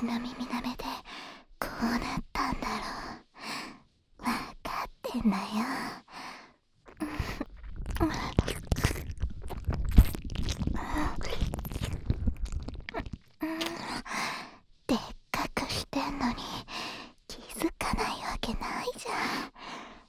私の耳なめでこうなったんだろう。わかってんだよ。でっかくしてんのに気づかないわけないじゃん。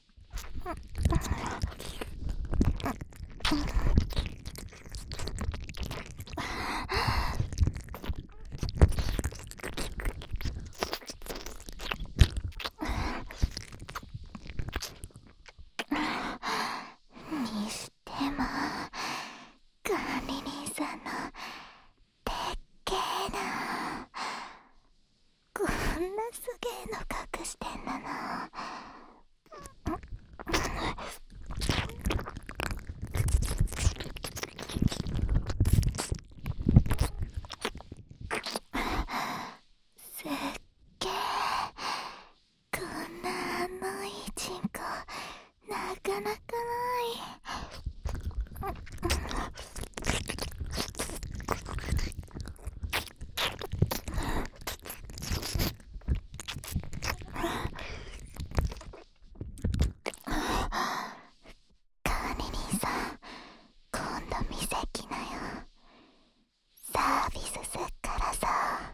にしても管理人さんのでっけえな。こんなすげえの隠してんだな。すっげえ。こんないいチンコなかなかない。管理人さん、今度見せきなよ。サービスすっからさ。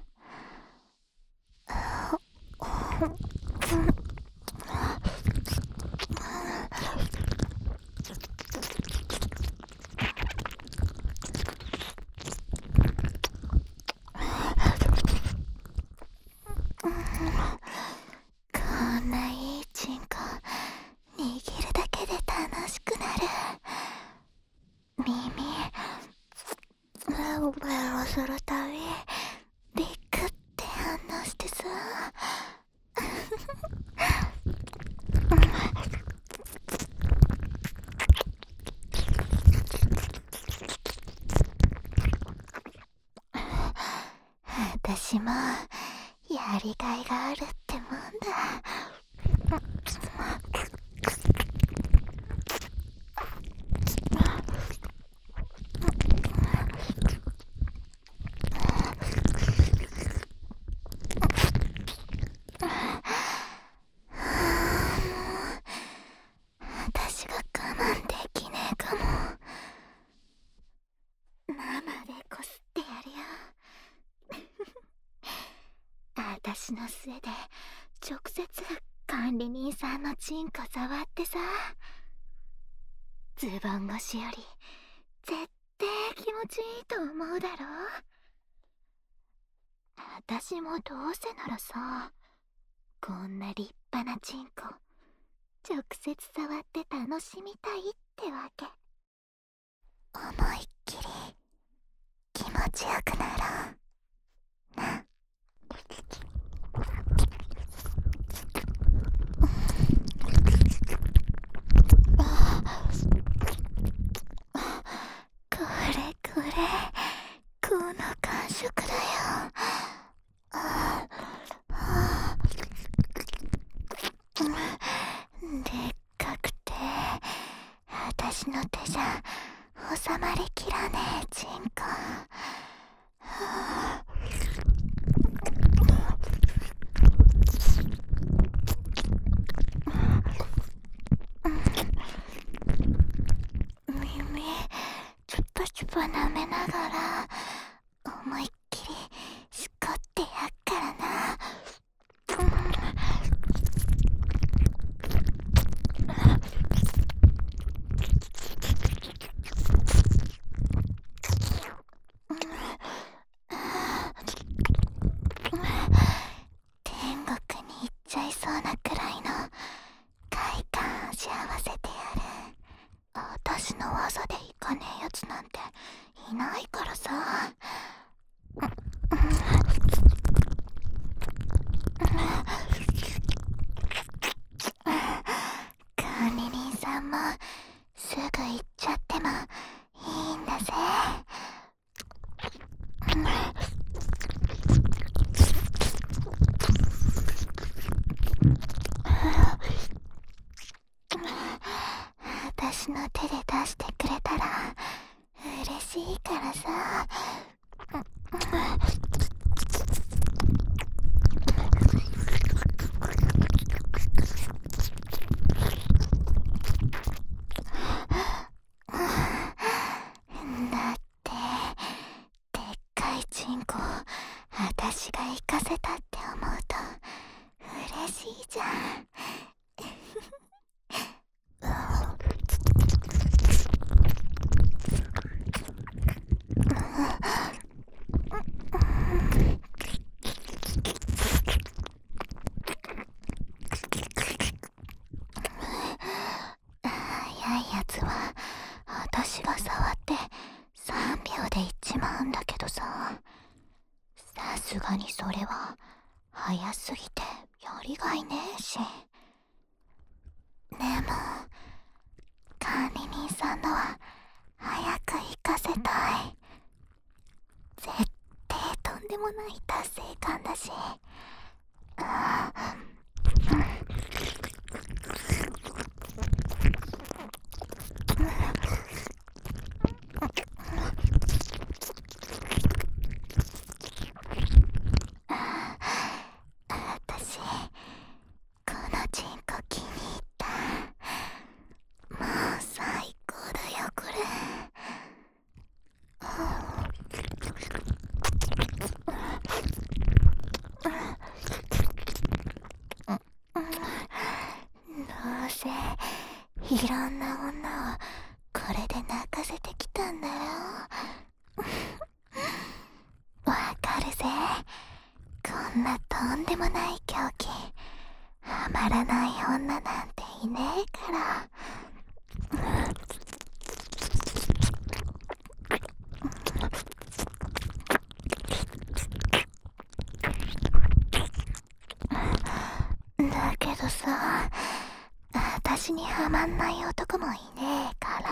こんないいチンコ握るだけで楽しくなる。耳ベロするたびビクって反応してさ。私もやりがいがあるってもんだ。私が我慢できねえかも。生でこすってやるよ。私の末で直接管理人さんのチンコ触ってさ。ズボン越しより絶対気持ちいいと思うだろ。私もどうせならさ、こんな立派なチンコ直接触って楽しみたいってわけ。思いっきり気持ちよくなろうな。これこの感触だよ。でっかくて私の手じゃ収まりきらねえチンコ。耳チュパチュパ舐めながら思いっきりしこってやっからな。天国に行っちゃいそうなくらいの快感味わわせてやる。私の技でいかねえやつなんていないからさ。管理人さんもすぐ行っちゃってもいいんだぜ。私の手で出してくれたら嬉しいからさ。 私が行かせたって思うと嬉しいじゃん。早いやつは私が触って3秒で行っちまうんだけどさ、さすがにそれは早すぎてやりがいねえし。でも管理人さんのは早く行かせたい。絶対とんでもない達成感だし。私このチンコ気に入った。もう最高だよこれ。どうせいろんな女をこれで泣かせてきたんだろ。わかるぜ。こんなとんでもない狂気ハマらない女なんていねえから。だけどさ、私にハマんない男もいねえから。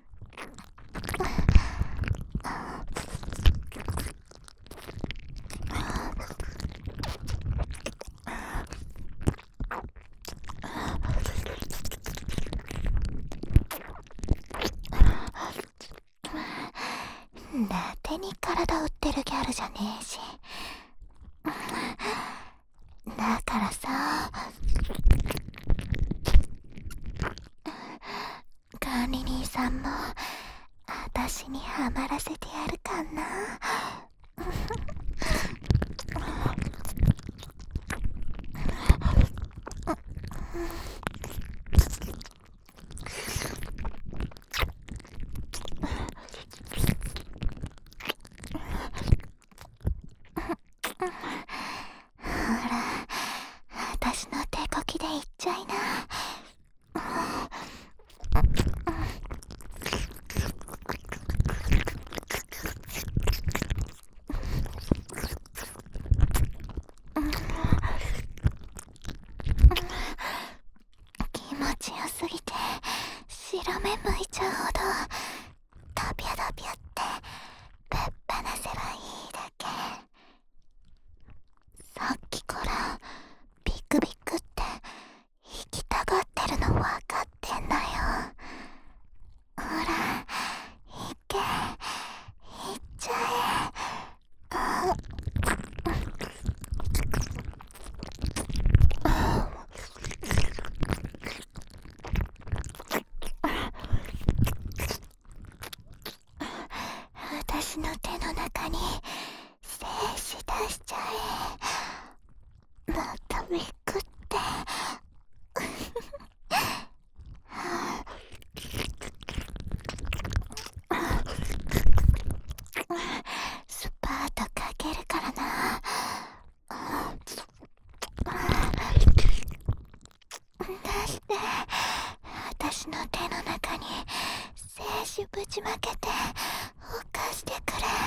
伊達に体売ってるギャルじゃねえし。だからさ、管理人さんも私にハマらせてやるかな。ほら、私の手こきでいっちゃいな。気持ちよすぎて白目向いちゃうほどダビャダビャってぶっ放せばいいだけ。さっきからビクビクって行きたがってるの分かってんだよ。ほら行け、行っちゃえ。私の手の中に精子出しちゃえ。またビクってスパートかけるからな。出して、私の手の中に精子ぶちまけて犯してくれ。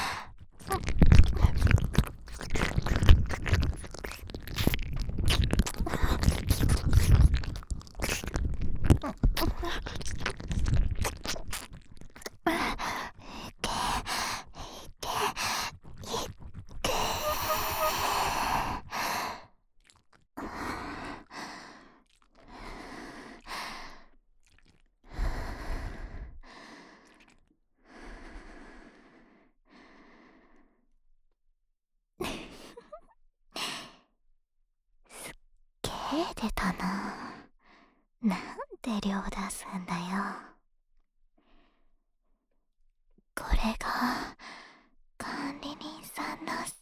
出たな。なんで量出すんだよ。これが管理人さんのさ。